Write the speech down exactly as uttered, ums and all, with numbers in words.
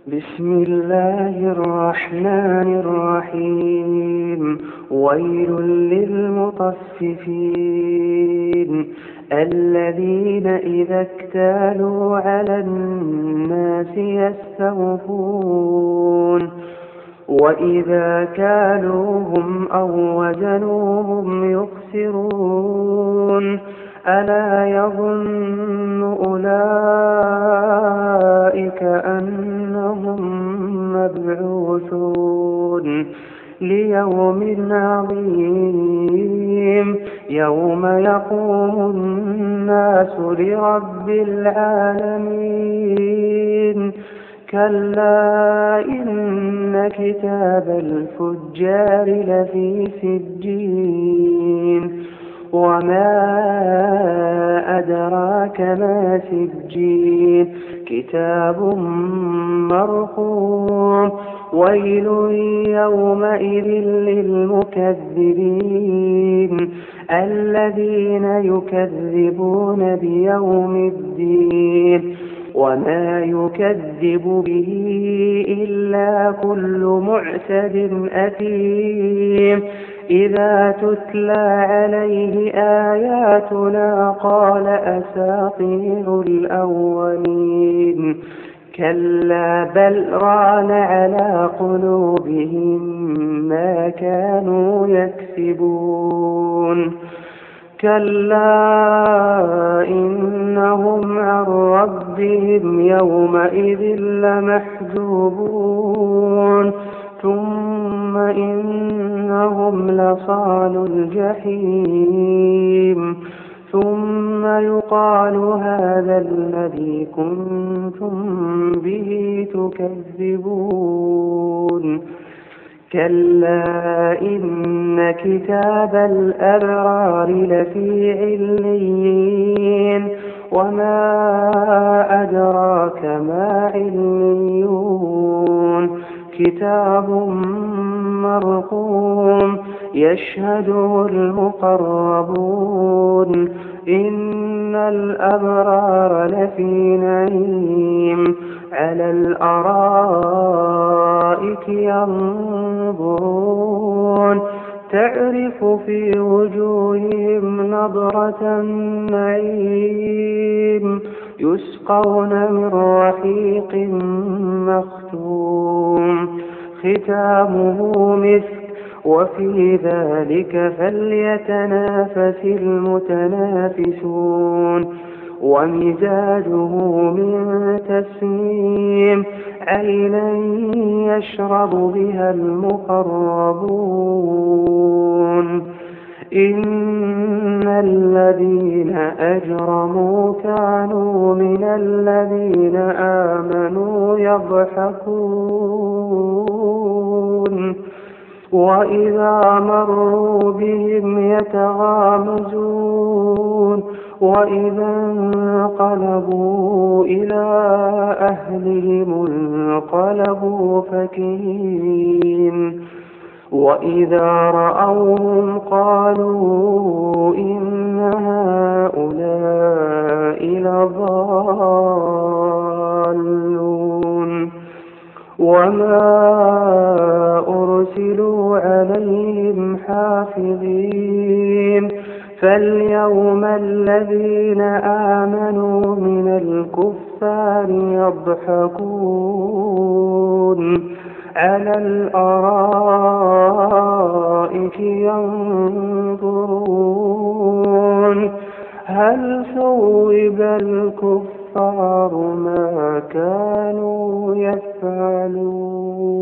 بسم الله الرحمن الرحيم. ويل للمطففين الذين إذا اكتالوا على الناس يستوفون وإذا كالوهم أو وزنوهم يخسرون ألا يظن أولئك أنهم مبعوثون ليوم عظيم يوم يقوم الناس لرب العالمين. كلا إن كتاب الفجار لفي سجين وما أدراك ما سجين كتاب مرقوم. ويل يومئذ للمكذبين الذين يكذبون بيوم الدين وما يكذب به إلا كل معتد أثيم إذا تتلى عليه آياتنا قال أساطير الأولين. كلا بل ران على قلوبهم ما كانوا يكسبون. كلا إنهم عن ربهم يومئذ لمحجوبون ثم إنهم لصالو الجحيم ثم يقال هذا الذي كنتم به تكذبون. كلا إن كتاب الأبرار لفي عليين وما أدراك ما عليون كتاب مرقوم يشهده المقربون إن الأبرار لفي نعيم على الأرائك ينظرون تعرف في وجوههم نضرة النعيم يسقون من رحيق مختوم ختامه مسك وفي ذلك فليتنافس المتنافسون. ومزاجه من تسنيم عينا يشرب بها المقربون. إن الذين أجرموا كانوا من الذين آمنوا يضحكون وإذا مروا بهم يتغامزون وإذا انقلبوا إلى أهلهم انقلبوا فكهين وإذا رأوهم قالوا إن هؤلاء لضالون وما أرسلوا عليهم حافظين. فاليوم الذين آمنوا من الكفار يضحكون على الأرائك ينظرون هل ثوب الكفار ما كانوا يفعلون.